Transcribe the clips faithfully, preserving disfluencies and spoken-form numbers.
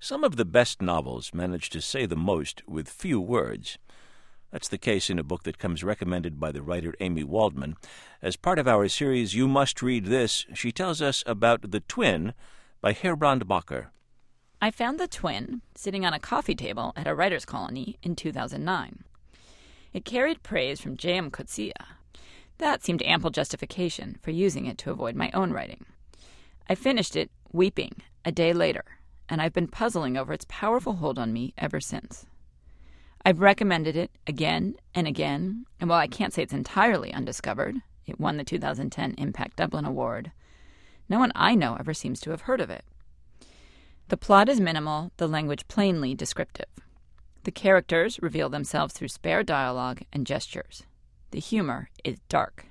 Some of the best novels manage to say the most with few words. That's the case in a book that comes recommended by the writer Amy Waldman. As part of our series, You Must Read This, she tells us about The Twin by Herbrand Bakker. I found The Twin sitting on a coffee table at a writer's colony in two thousand nine. It carried praise from J M Coetzee. That seemed ample justification for using it to avoid my own writing. I finished it weeping a day later, and I've been puzzling over its powerful hold on me ever since. I've recommended it again and again, and while I can't say it's entirely undiscovered, it won the two thousand ten Impact Dublin Award, no one I know ever seems to have heard of it. The plot is minimal, the language plainly descriptive. The characters reveal themselves through spare dialogue and gestures. The humor is dark.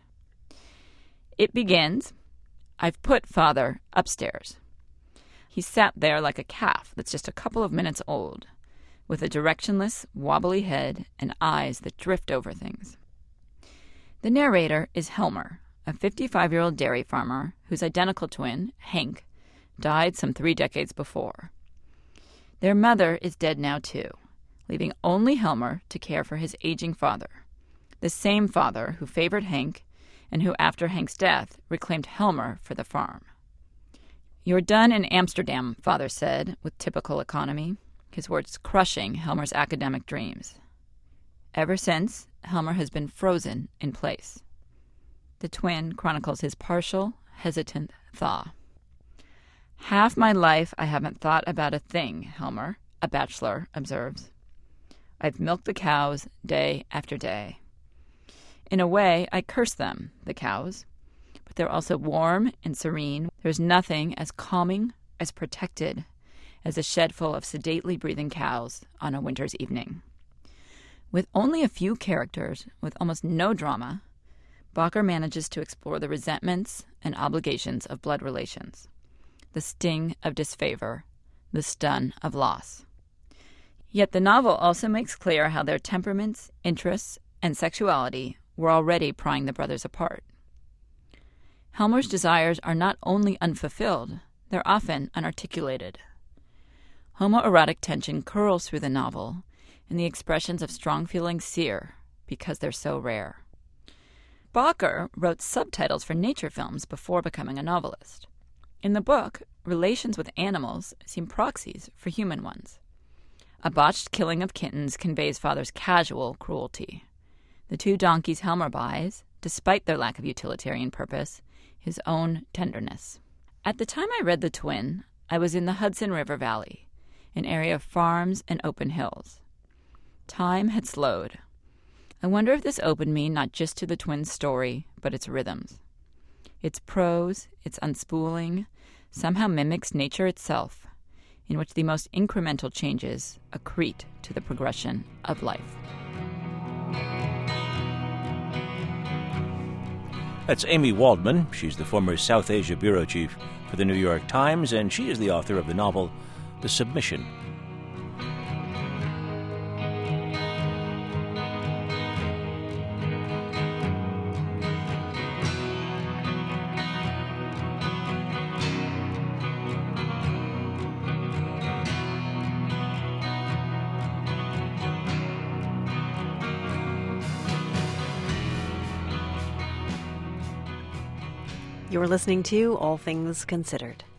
It begins, I've put Father upstairs. He sat there like a calf that's just a couple of minutes old, with a directionless, wobbly head and eyes that drift over things. The narrator is Helmer, a fifty-five-year-old dairy farmer whose identical twin, Hank, died some three decades before. Their mother is dead now, too, leaving only Helmer to care for his aging father, the same father who favored Hank and who, after Hank's death, reclaimed Helmer for the farm. "You're done in Amsterdam," Father said, with typical economy, his words crushing Helmer's academic dreams. Ever since, Helmer has been frozen in place. The twin chronicles his partial, hesitant thaw. "Half my life I haven't thought about a thing," Helmer, a bachelor, observes. "I've milked the cows day after day. In a way, I curse them, the cows. But they're also warm and serene. There's nothing as calming, as protected, as a shed full of sedately breathing cows on a winter's evening." With only a few characters, with almost no drama, Bakker manages to explore the resentments and obligations of blood relations, the sting of disfavor, the stun of loss. Yet the novel also makes clear how their temperaments, interests, and sexuality were already prying the brothers apart. Helmer's desires are not only unfulfilled, they're often unarticulated. Homoerotic tension curls through the novel, and the expressions of strong feelings sear because they're so rare. Bakker wrote subtitles for nature films before becoming a novelist. In the book, relations with animals seem proxies for human ones. A botched killing of kittens conveys Father's casual cruelty. The two donkeys Helmer buys, despite their lack of utilitarian purpose, his own tenderness. At the time I read The Twin, I was in the Hudson River Valley, an area of farms and open hills. Time had slowed. I wonder if this opened me not just to the twin's story, but its rhythms. Its prose, its unspooling, somehow mimics nature itself, in which the most incremental changes accrete to the progression of life. That's Amy Waldman. She's the former South Asia bureau chief for the New York Times, and she is the author of the novel The Submission. You're listening to All Things Considered.